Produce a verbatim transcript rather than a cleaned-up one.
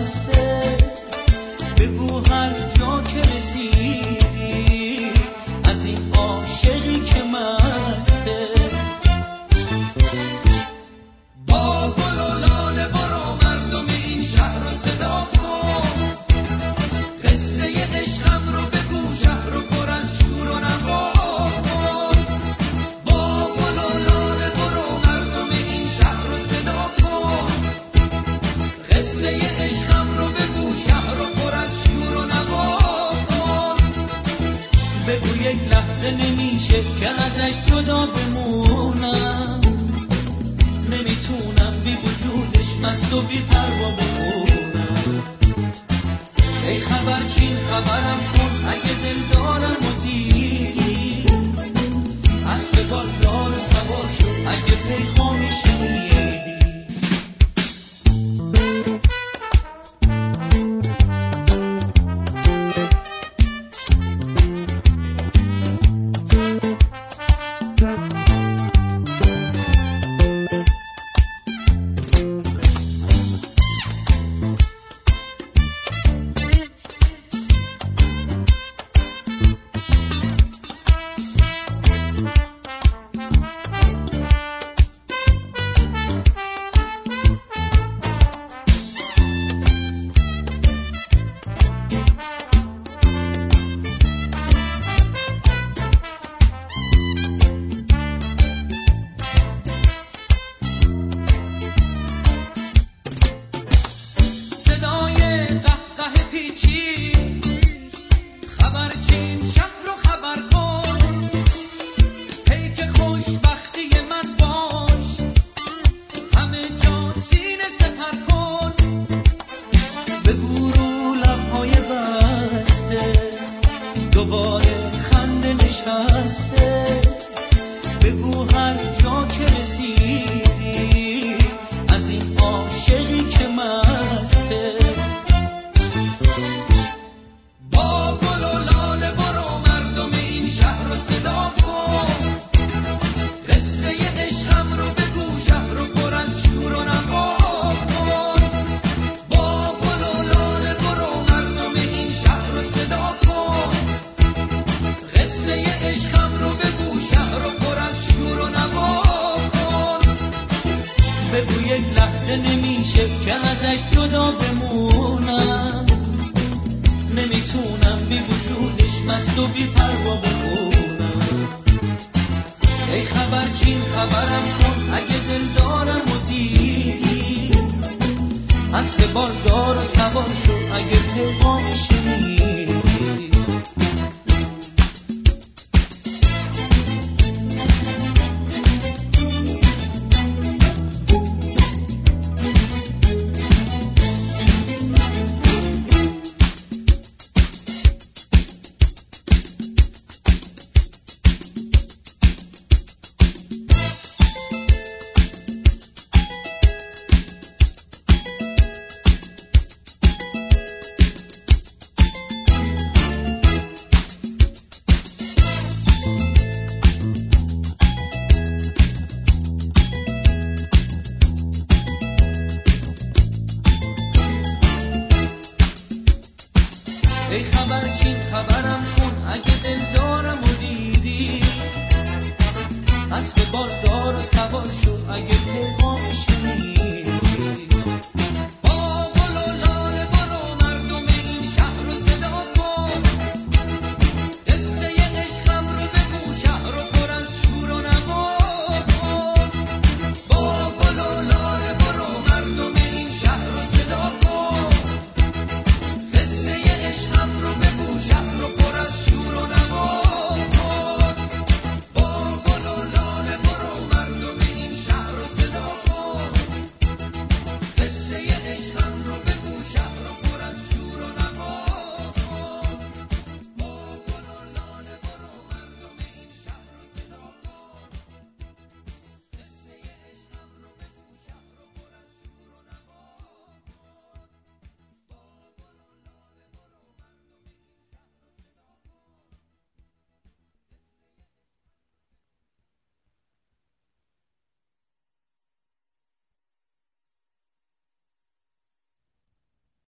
بسته، بگو هر جا که رسیدی از این عاشقی که مسته. با گل و لاله برو مردم این شهر رو صدا کن، قصه عشقم رو بگو شهر رو پر از شور و نوا کن. با گل و لاله برو مردم این شهر رو صدا کن، قصه عشقم رو بگو شهر رو پر از شور و نوا کن. بگو یک لحظه نمیشه که ازش جدا بمونم، نمیتونم بی وجودش مست و بی پروا بمونم. ای خبرچین خبرم کن اگه دل دارم و دیدی، اسب بالدار سوار شد اگه پیغامی شنیدی. بگو یک لحظه نمیشه